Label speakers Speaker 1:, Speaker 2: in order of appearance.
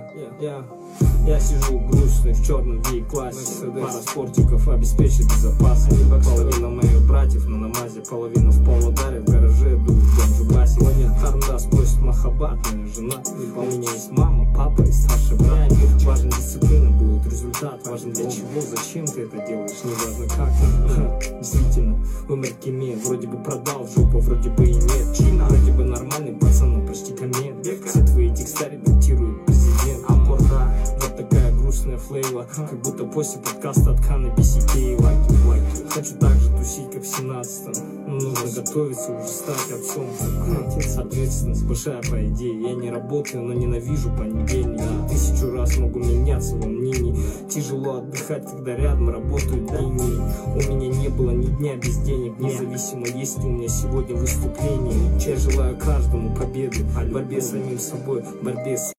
Speaker 1: Я сижу грустный в черном V-классе. Пара спортиков обеспечит безопасность. Половина моих братьев на намазе, половина в полударе, в гараже дует бомжу-басик. Нет Харнда, спросит Махаббат, моя жена. У меня есть мама, папа и старший брат. Важен дисциплина, будет результат. Важен для чего, зачем ты это делаешь, не важно как. Действительно, умер Кеме. Вроде бы продал жопу, вроде бы и нет. Чина, вроде бы нормальный пацан, но почти комет. Все твои текста репетирует президент. Аморда, вот такая грустная флейва. Как будто после подкаста от Ханы Бисикеева. Хочу так же тусить, как в 17-м. Нужно готовиться, уже стать отцом. Ответственность большая, по идее. Я не работаю, но ненавижу понедельник. 1000 раз могу меняться во мнении. Тяжело отдыхать, когда рядом работают линии. У меня не было ни дня без денег. Независимо, есть ли у меня сегодня выступление. Я желаю каждому победы в борьбе с самим собой, в борьбе с